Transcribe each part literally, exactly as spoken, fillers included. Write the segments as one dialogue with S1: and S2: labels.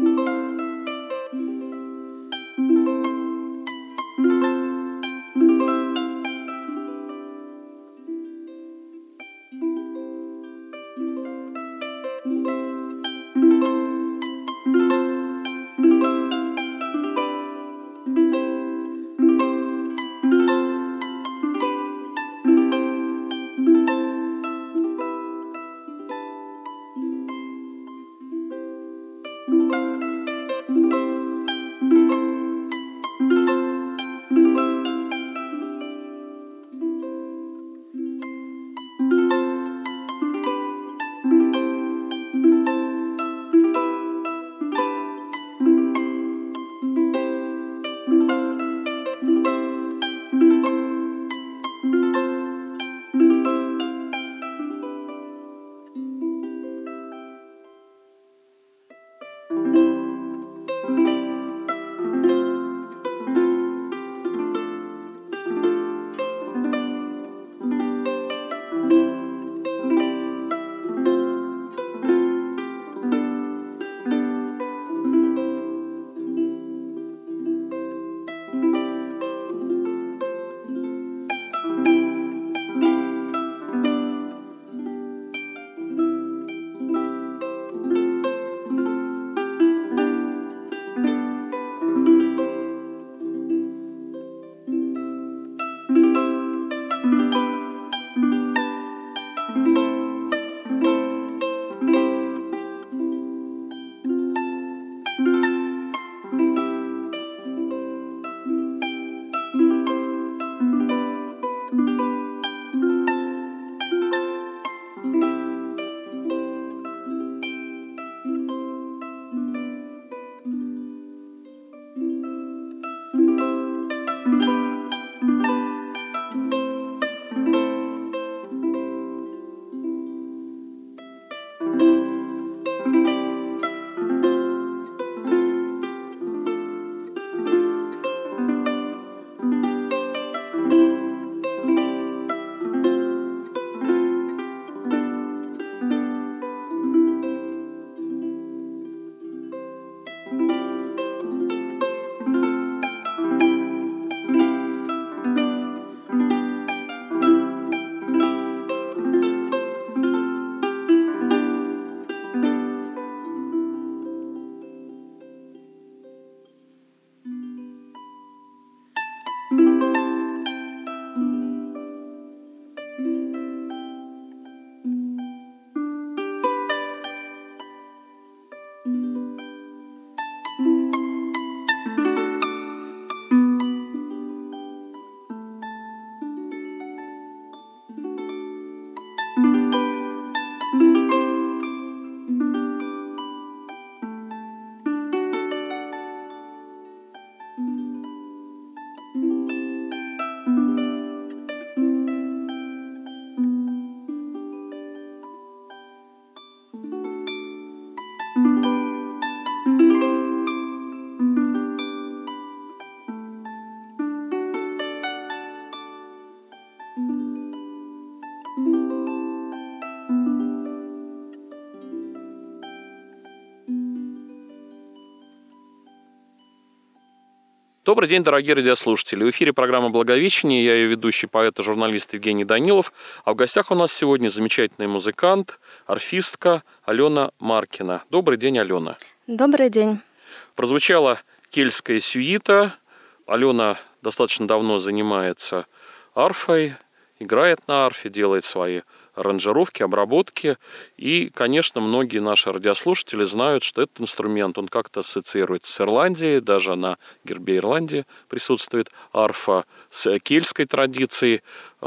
S1: Добрый день, дорогие радиослушатели. В эфире программа «Благовещение». Я ее ведущий, поэт и журналист Евгений Данилов. А в гостях у нас сегодня замечательный музыкант, арфистка Алена Маркина. Добрый день, Алена.
S2: Добрый день.
S1: Прозвучала кельтская сюита. Алена достаточно давно занимается арфой, играет на арфе, делает свои аранжировки, обработки. И, конечно, многие наши радиослушатели знают, что этот инструмент, он как-то ассоциируется с Ирландией, даже на гербе Ирландии присутствует арфа, с кельтской традицией.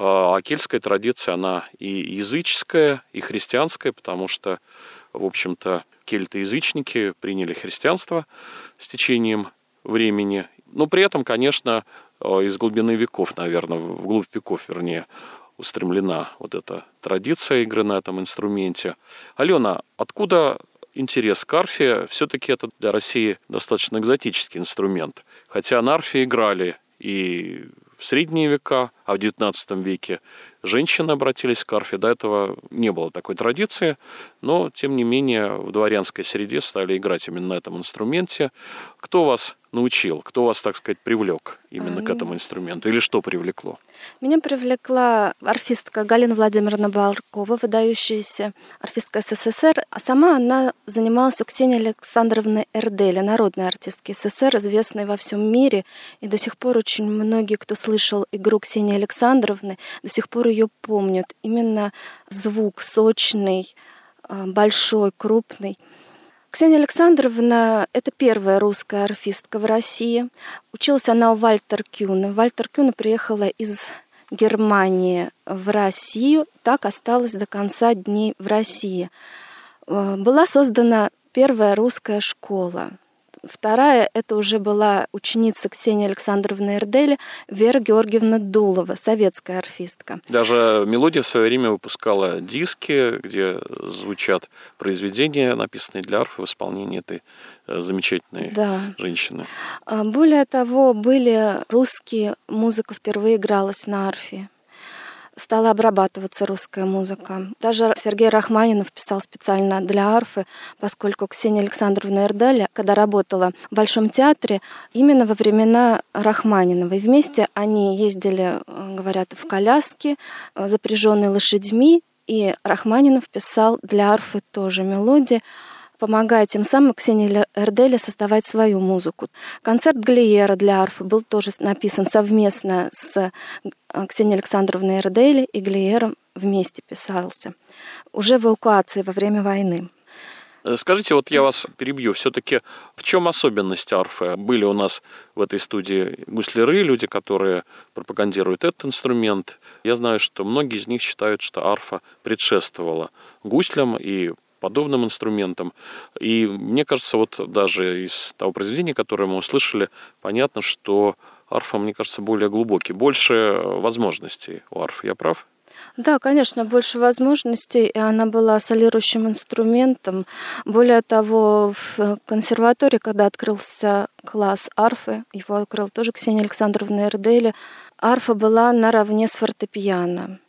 S1: А кельтская традиция, она и языческая, и христианская, потому что, в общем-то, кельты-язычники приняли христианство с течением времени. Но при этом, конечно, из глубины веков, наверное, вглубь веков, вернее, устремлена вот эта традиция игры на этом инструменте. Алена, откуда интерес к арфе? Все-таки это для России достаточно экзотический инструмент. Хотя на арфе играли и в средние века, а в девятнадцатом веке женщины обратились к арфе. До этого не было такой традиции, но, тем не менее, в дворянской среде стали играть именно на этом инструменте. Кто вас научил? Кто вас, так сказать, привлек именно к этому инструменту? Или что привлекло?
S2: Меня привлекла арфистка Галина Владимировна Балкова, выдающаяся арфистка СССР. А сама она занималась у Ксении Александровны Эрдели, народной артистки СССР, известной во всем мире. И до сих пор очень многие, кто слышал игру Ксении Александровны, до сих пор ее помнят. Именно звук сочный, большой, крупный. Ксения Александровна – это первая русская арфистка в России. Училась она у Вальтер Кюна. Вальтер Кюна приехала из Германии в Россию, так осталась до конца дней в России. Была создана первая русская школа. Вторая – это уже была ученица Ксении Александровны Эрдели, Вера Георгиевна Дулова, советская арфистка.
S1: Даже «Мелодия» в свое время выпускала диски, где звучат произведения, написанные для арфы в исполнении этой замечательной да. женщины.
S2: Более того, были русские, музыка впервые игралась на арфе. Стала обрабатываться русская музыка. Даже Сергей Рахманинов писал специально для арфы, поскольку Ксения Александровна Эрдели, когда работала в Большом театре, именно во времена Рахманинова. И вместе они ездили, говорят, в коляске, запряженные лошадьми, и Рахманинов писал для арфы тоже мелодии, помогая тем самым Ксении Эрдели создавать свою музыку. Концерт Глиера для арфы был тоже написан совместно с Ксенией Александровной Эрдели, и Глиером вместе писался. Уже в эвакуации во время войны.
S1: Скажите, вот я вас перебью, все-таки в чем особенность арфы? Были у нас в этой студии гусляры, люди, которые пропагандируют этот инструмент. Я знаю, что многие из них считают, что арфа предшествовала гуслям и подобным инструментам. И мне кажется, вот даже из того произведения, которое мы услышали, понятно, что арфа, мне кажется, более глубокий, больше возможностей у арфы. Я прав?
S2: Да, конечно, больше возможностей, и она была солирующим инструментом. Более того, в консерватории, когда открылся класс арфы, его открыла тоже Ксения Александровна Эрдели, арфа была наравне с фортепиано.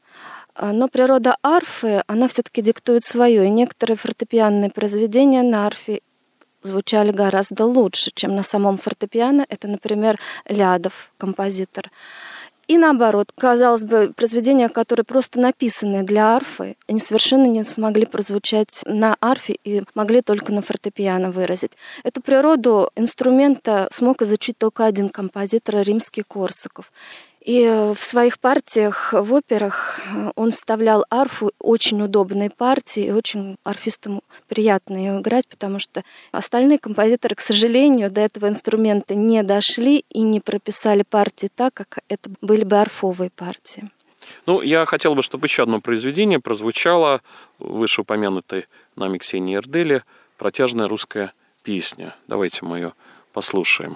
S2: Но природа арфы, она все-таки диктует свое, и некоторые фортепианные произведения на арфе звучали гораздо лучше, чем на самом фортепиано. Это, например, Лядов, композитор. И наоборот, казалось бы, произведения, которые просто написаны для арфы, они совершенно не смогли прозвучать на арфе и могли только на фортепиано выразить. Эту природу инструмента смог изучить только один композитор, римский Корсаков. И в своих партиях, в операх он вставлял арфу, очень удобные партии, и очень арфистам приятно ее играть, потому что остальные композиторы, к сожалению, до этого инструмента не дошли и не прописали партии так, как это были бы арфовые партии.
S1: Ну, я хотел бы, чтобы еще одно произведение прозвучало вышеупомянутой нами Ксении Эрдели, протяжная русская песня. Давайте мы ее послушаем.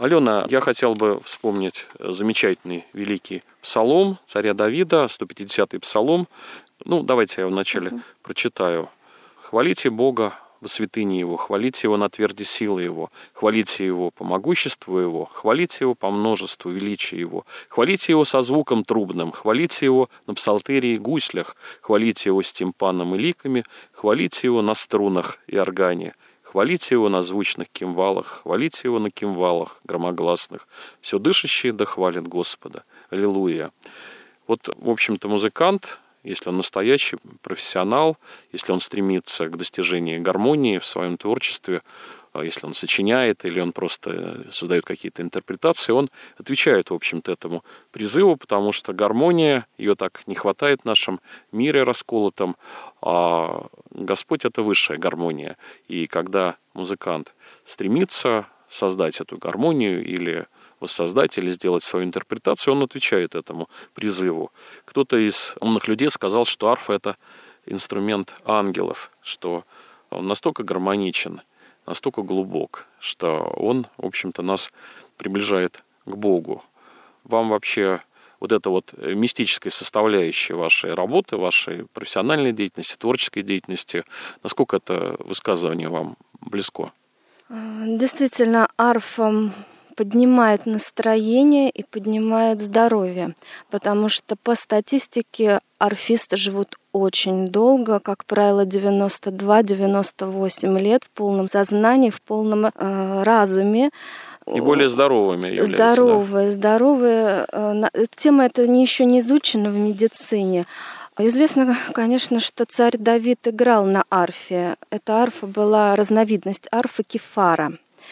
S1: Алена, я хотел бы вспомнить замечательный великий псалом царя Давида, сто пятидесятый псалом. Ну, давайте я вначале uh-huh. прочитаю. «Хвалите Бога во святыне Его, хвалите Его на тверди силы Его, хвалите Его по могуществу Его, хвалите Его по множеству величия Его, хвалите Его со звуком трубным, хвалите Его на псалтере и гуслях, хвалите Его с тимпаном и ликами, хвалите Его на струнах и органе, хвалите Его на звучных кимвалах, хвалите Его на кимвалах громогласных. Все дышащее да хвалит Господа. Аллилуйя». Вот, в общем-то, музыкант, если он настоящий профессионал, если он стремится к достижению гармонии в своем творчестве, если он сочиняет или он просто создает какие-то интерпретации, он отвечает, в общем-то, этому призыву, потому что гармония, ее так не хватает в нашем мире расколотом, а Господь — это высшая гармония. И когда музыкант стремится создать эту гармонию или воссоздать, или сделать свою интерпретацию, он отвечает этому призыву. Кто-то из умных людей сказал, что арфа — это инструмент ангелов, что он настолько гармоничен, настолько глубок, что он, в общем-то, нас приближает к Богу. Вам вообще вот эта вот мистическая составляющая вашей работы, вашей профессиональной деятельности, творческой деятельности, насколько это высказывание вам близко?
S2: Действительно, арфа поднимает настроение и поднимает здоровье, потому что по статистике арфисты живут очень долго, как правило, девяносто два - девяносто восемь лет в полном сознании, в полном э, разуме.
S1: И более здоровыми являются.
S2: Здоровые,
S1: да?
S2: здоровые. Э, тема эта не, еще не изучена в медицине. Известно, конечно, что царь Давид играл на арфе. Эта арфа была разновидность арфы кефара.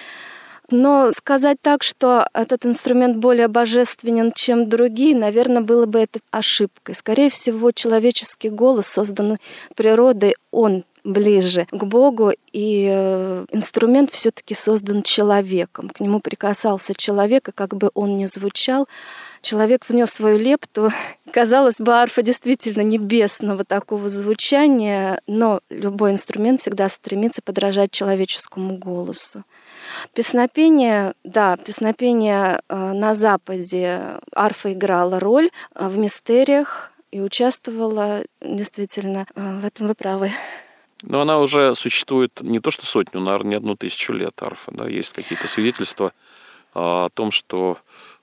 S2: Но сказать так, что этот инструмент более божественен, чем другие, наверное, было бы это ошибкой. Скорее всего, человеческий голос, созданный природой, он ближе к Богу, и инструмент все-таки создан человеком. К нему прикасался человек, и как бы он ни звучал, человек внес свою лепту. Казалось бы, арфа действительно небесного такого звучания, но любой инструмент всегда стремится подражать человеческому голосу. Песнопение, да, песнопение на Западе арфа играла роль в мистериях и участвовала действительно в этом, вы правы.
S1: Но она уже существует не то что сотню, наверное, не одну тысячу лет арфа. Да? Есть какие-то свидетельства о том, что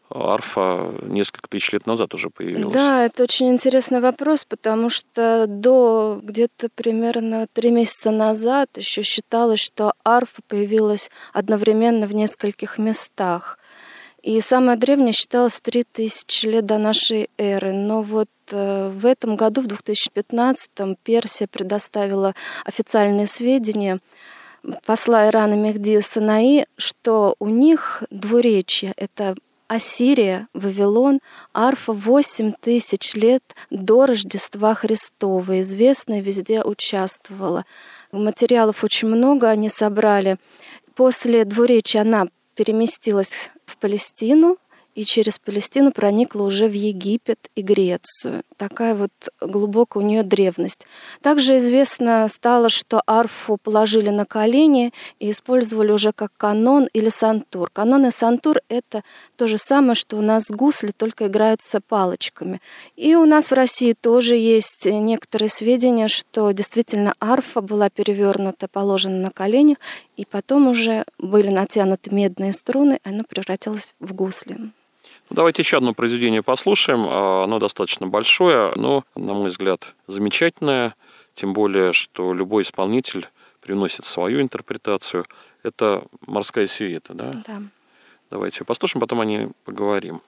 S1: арфа несколько тысяч лет назад уже появилась.
S2: Да, это очень интересный вопрос, потому что до где-то примерно три месяца назад еще считалось, что арфа появилась одновременно в нескольких местах. И самое древнее считалось три тысячи лет до нашей эры. Но вот в этом году, в две тысячи пятнадцатом, Персия предоставила официальные сведения посла Ирана Мехди Санаи, что у них двуречье — это Ассирия, Вавилон, арфа восемь тысяч лет до Рождества Христова. Известная, везде участвовала. Материалов очень много они собрали. После двуречья она переместилась в Палестину и через Палестину проникла уже в Египет и Грецию. Такая вот глубокая у нее древность. Также известно стало, что арфу положили на колени и использовали уже как канон или сантур. Канон и сантур — это то же самое, что у нас гусли, только играются палочками. И у нас в России тоже есть некоторые сведения, что действительно арфа была перевернута, положена на коленях, и потом уже были натянуты медные струны, и она превратилась в гусли.
S1: Давайте еще одно произведение послушаем. Оно достаточно большое, но, на мой взгляд, замечательное. Тем более, что любой исполнитель приносит свою интерпретацию. Это «Морская сюита», да?
S2: Да.
S1: Давайте послушаем, потом о ней поговорим.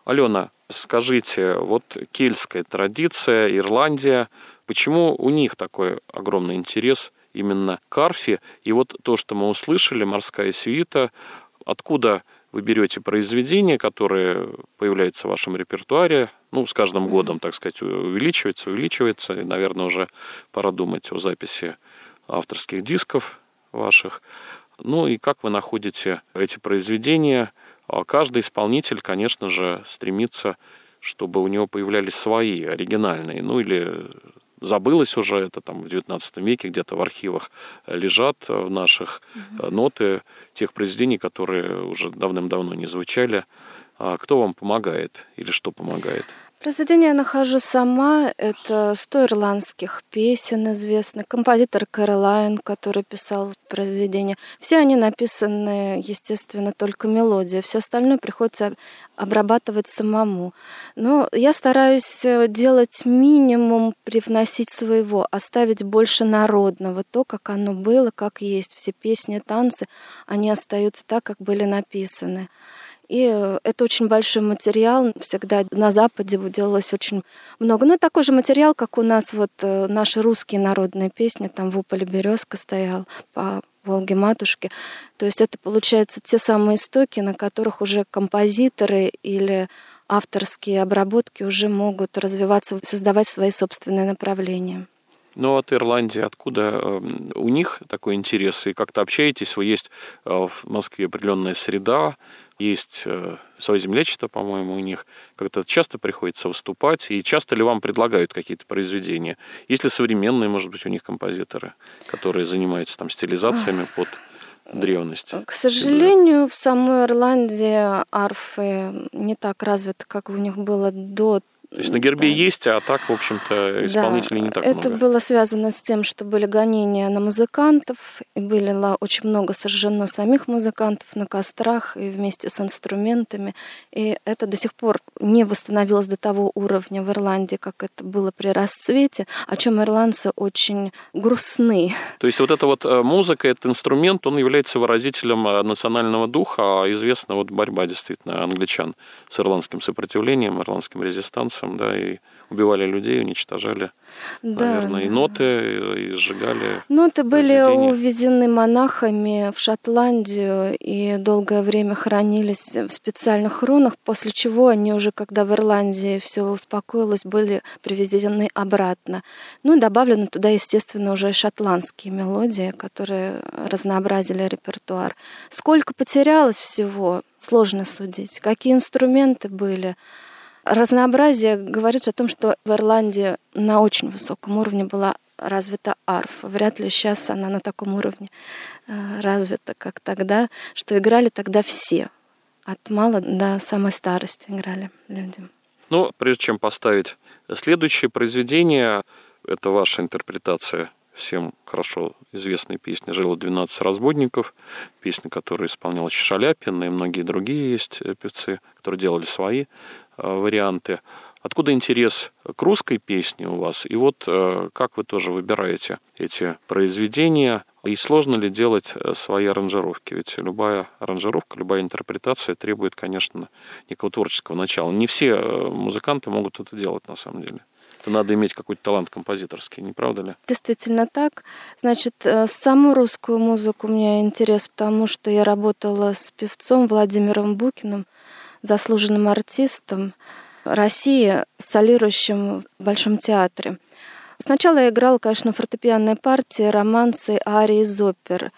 S1: Алена, скажите, вот кельтская традиция, Ирландия, почему у них такой огромный интерес именно к арфе? И вот то, что мы услышали, «Морская сюита», откуда вы берете произведения, которые появляются в вашем репертуаре, ну, с каждым годом, так сказать, увеличивается, увеличивается, и, наверное, уже пора думать о записи авторских дисков ваших. Ну, и как вы находите эти произведения? Каждый исполнитель, конечно же, стремится, чтобы у него появлялись свои, оригинальные, ну, или забылось уже, это там в девятнадцатом веке где-то в архивах лежат в наших mm-hmm. ноты тех произведений, которые уже давным-давно не звучали. А кто вам помогает или что помогает?
S2: Произведение я нахожу сама. Это сто ирландских песен известных. Композитор Кэролайн, который писал произведения. Все они написаны, естественно, только мелодия. Все остальное приходится обрабатывать самому. Но я стараюсь делать минимум, привносить своего, оставить больше народного. То, как оно было, как есть. Все песни, танцы, они остаются так, как были написаны. И это очень большой материал. Всегда на Западе делалось очень много. Ну, такой же материал, как у нас вот наши русские народные песни. Там в Уполе березка стоял, по Волге матушке. То есть это, получается, те самые истоки, на которых уже композиторы или авторские обработки уже могут развиваться, создавать свои собственные направления.
S1: Ну, от Ирландии, откуда у них такой интерес? И как-то общаетесь? Вы есть в Москве определенная среда, есть свое землячество, по-моему, у них. Как-то часто приходится выступать. И часто ли вам предлагают какие-то произведения? Есть ли современные, может быть, у них композиторы, которые занимаются там стилизациями под древность?
S2: К сожалению, в самой Ирландии арфы не так развиты, как у них было до.
S1: То есть на гербе да. есть, а так, в общем-то, исполнителей да, не так
S2: это
S1: много.
S2: Это было связано с тем, что были гонения на музыкантов, и было очень много сожжено самих музыкантов на кострах и вместе с инструментами. И это до сих пор не восстановилось до того уровня в Ирландии, как это было при расцвете, о чем ирландцы очень грустны.
S1: То есть вот эта вот музыка, этот инструмент, он является выразителем национального духа, а известна вот борьба действительно англичан с ирландским сопротивлением, ирландским резистансом. Да, и убивали людей, уничтожали, да, наверное, да. и ноты, и сжигали.
S2: Ноты были увезены монахами в Шотландию и долгое время хранились в специальных хронах, после чего они уже, когда в Ирландии все успокоилось, были привезены обратно. Ну и добавлены туда, естественно, уже шотландские мелодии, которые разнообразили репертуар. Сколько потерялось всего, сложно судить. Какие инструменты были. Разнообразие говорит о том, что в Ирландии на очень высоком уровне была развита арфа. Вряд ли сейчас она на таком уровне развита, как тогда, что играли тогда все. От мала до самой старости играли люди.
S1: Ну, прежде чем поставить следующее произведение, это ваша интерпретация всем хорошо известной песни «Жило двенадцать разбойников», песня, которую исполнял Шаляпин, и многие другие есть певцы, которые делали свои варианты. Откуда интерес к русской песне у вас? И вот как вы тоже выбираете эти произведения? И сложно ли делать свои аранжировки? Ведь любая аранжировка, любая интерпретация требует, конечно, некого творческого начала. Не все музыканты могут это делать, на самом деле. Надо иметь какой-то талант композиторский, не правда ли?
S2: Действительно так. Значит, саму русскую музыку у меня интерес, потому что я работала с певцом Владимиром Букиным, заслуженным артистом России, солирующим в Большом театре. Сначала я играла, конечно, фортепианные партии, романсы, арии из опер.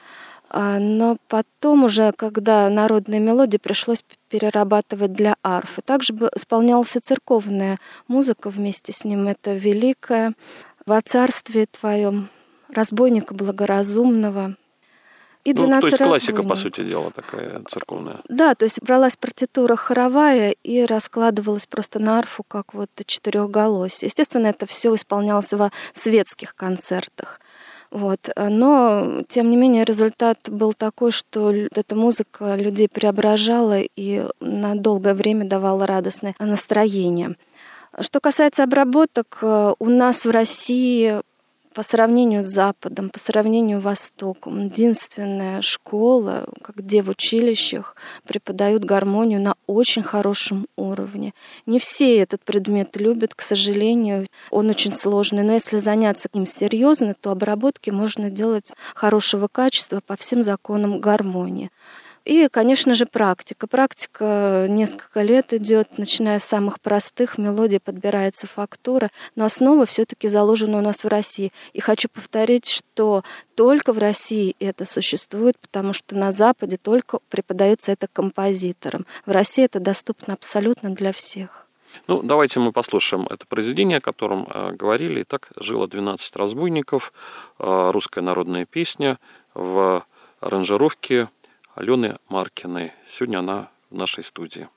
S2: Но потом уже, когда народные мелодии, пришлось перерабатывать для арфы. Также исполнялась и церковная музыка вместе с ним. Это «Великая», «Во царстве твоем», «Разбойника благоразумного». И
S1: ну, то есть классика, по сути дела, такая церковная.
S2: Да, то есть бралась партитура хоровая и раскладывалась просто на арфу, как вот четырехголосие. Естественно, это все исполнялось во светских концертах. Вот. Но, тем не менее, результат был такой, что эта музыка людей преображала и на долгое время давала радостное настроение. Что касается обработок, у нас в России по сравнению с Западом, по сравнению с Востоком, единственная школа, где в училищах преподают гармонию на очень хорошем уровне. Не все этот предмет любят, к сожалению, он очень сложный, но если заняться им серьезно, то обработки можно делать хорошего качества по всем законам гармонии. И, конечно же, практика. Практика несколько лет идет, начиная с самых простых мелодий, подбирается фактура, но основа все-таки заложена у нас в России. И хочу повторить, что только в России это существует, потому что на Западе только преподается это композиторам. В России это доступно абсолютно для всех.
S1: Ну, давайте мы послушаем это произведение, о котором э, говорили. Итак, «Жило двенадцать разбойников», э, русская народная песня в аранжировке Алены Маркиной. Сегодня она в нашей студии.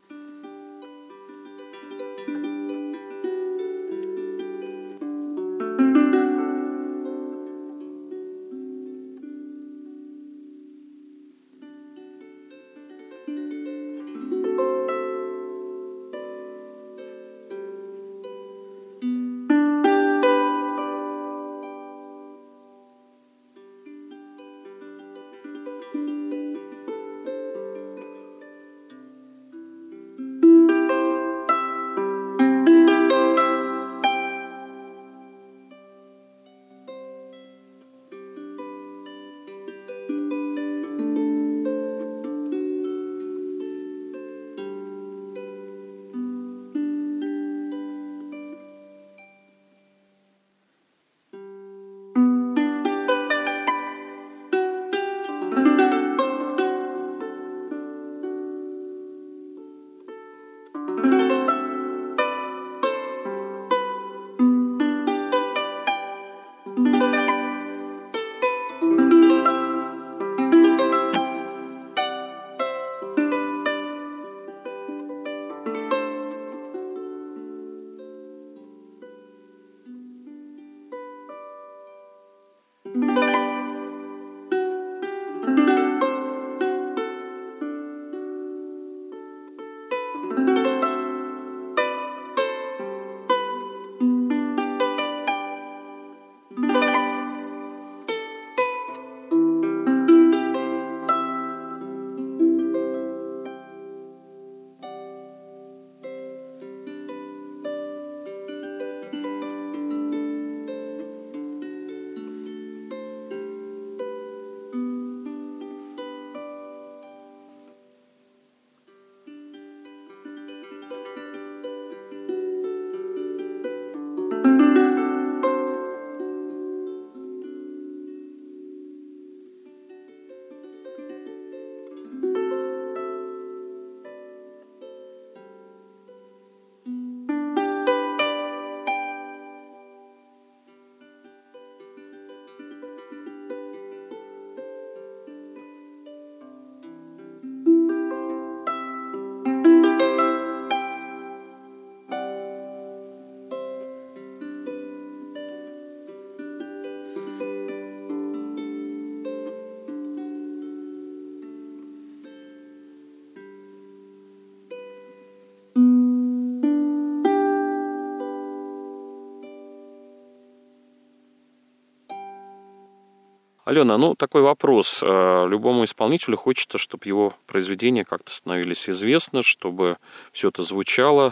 S1: Алена, ну такой вопрос. Любому исполнителю хочется, чтобы его произведения как-то становились известны, чтобы все это звучало.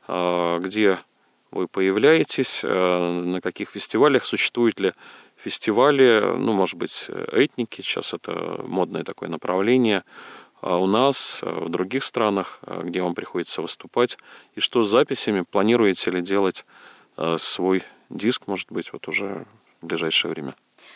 S1: Где вы появляетесь, на каких фестивалях, существуют ли фестивали, ну, может быть, этники, сейчас это модное такое направление, у нас, в других странах, где вам приходится выступать, и что с записями, планируете ли делать свой диск, может быть, вот уже в ближайшее время?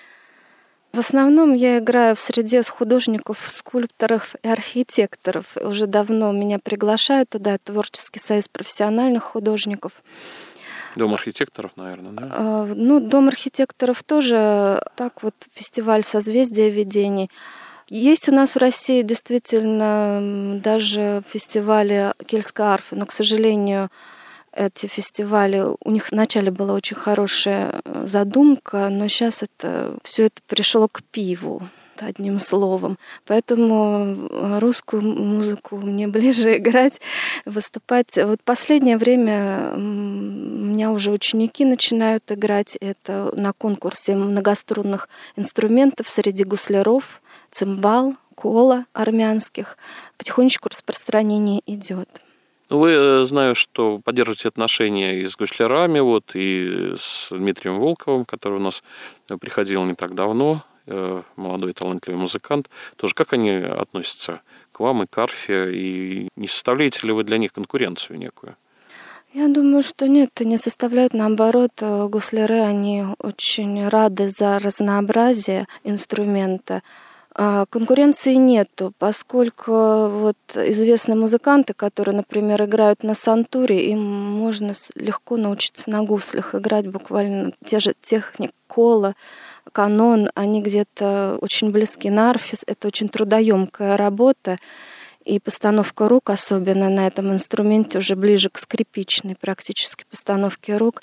S2: В основном я играю в среде художников, скульпторов и архитекторов. Уже давно меня приглашают туда, Творческий союз профессиональных художников.
S1: Дом архитекторов, наверное, да?
S2: А, ну, Дом архитекторов тоже, так вот, фестиваль «Созвездие видений». Есть у нас в России действительно даже фестивали кельтской арфы, но, к сожалению, эти фестивали, у них вначале была очень хорошая задумка, но сейчас это все это пришло к пиву. одним словом. Поэтому русскую музыку мне ближе играть, выступать. Вот последнее время у меня уже ученики начинают играть. Это на конкурсе многострунных инструментов среди гусляров, цимбал, кола армянских. Потихонечку распространение идет.
S1: Вы, знаю, что поддерживаете отношения и с гуслярами, вот, и с Дмитрием Волковым, который у нас приходил не так давно, молодой талантливый музыкант. Тоже как они относятся к вам и к арфе, и не составляете ли вы для них конкуренцию некую?
S2: Я думаю, что нет, не составляют. Наоборот, гусляры, они очень рады за разнообразие инструмента. А конкуренции нету, поскольку вот известные музыканты, которые, например, играют на сантуре, им можно легко научиться на гуслях играть, буквально те же техник, кола, канон, они где-то очень близки. На арфе это очень трудоемкая работа, и постановка рук, особенно на этом инструменте, уже ближе к скрипичной практически постановке рук.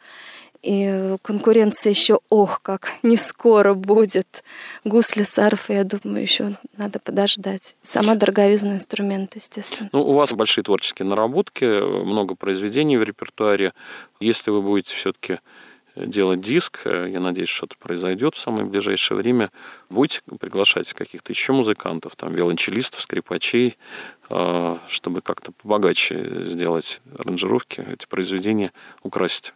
S2: И конкуренция еще, ох, как не скоро будет. Гусли с арфой, я думаю, еще надо подождать. Сама дороговизный инструмент, естественно.
S1: Ну, у вас большие творческие наработки, много произведений в репертуаре. Если вы будете все-таки делать диск, я надеюсь, что-то произойдет в самое ближайшее время, будете приглашать каких-то еще музыкантов, там, виолончелистов, скрипачей, чтобы как-то побогаче сделать аранжировки, эти произведения украсить.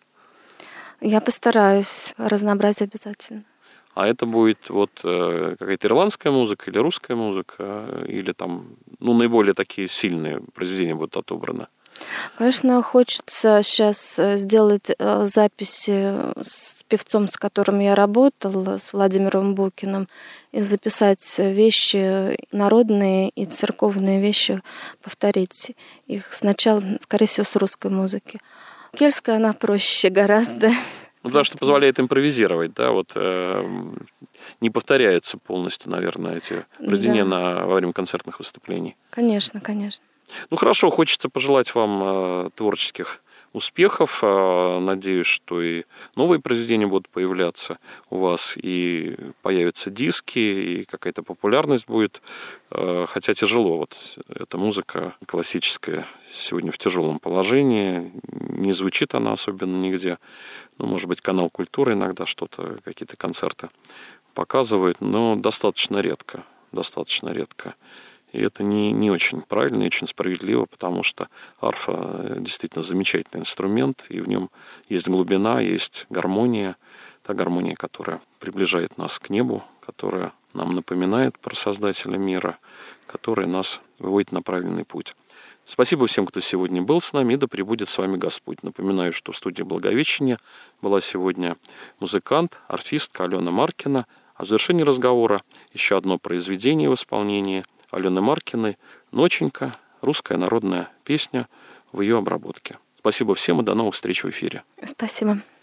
S2: Я постараюсь. Разнообразие обязательно.
S1: А это будет вот э, какая-то ирландская музыка или русская музыка, или там, ну, наиболее такие сильные произведения будут отобраны?
S2: Конечно, хочется сейчас сделать записи с певцом, с которым я работала, с Владимиром Букиным, и записать вещи народные и церковные вещи, повторить их сначала, скорее всего, с русской музыки. Кельтская, она проще гораздо.
S1: Ну, потому что позволяет импровизировать, да, вот э, не повторяются полностью, наверное, эти произведения, да, на, во время концертных выступлений.
S2: Конечно, конечно.
S1: Ну, хорошо, хочется пожелать вам э, творческих успехов. Э, надеюсь, что и новые произведения будут появляться у вас, и появятся диски, и какая-то популярность будет. Э, хотя тяжело, вот эта музыка классическая сегодня в тяжелом положении, не звучит она особенно нигде. Ну, может быть, канал «Культура» иногда что-то, какие-то концерты показывает, но достаточно редко, достаточно редко. И это не, не очень правильно, не очень справедливо, потому что арфа действительно замечательный инструмент, и в нем есть глубина, есть гармония, та гармония, которая приближает нас к небу, которая нам напоминает про Создателя мира, которая нас выводит на правильный путь. Спасибо всем, кто сегодня был с нами, и да пребудет с вами Господь. Напоминаю, что в студии Благовещения была сегодня музыкант, арфистка Алена Маркина. А в завершении разговора еще одно произведение в исполнении Алены Маркиной «Ноченька», русская народная песня в ее обработке. Спасибо всем и до новых встреч в эфире.
S2: Спасибо.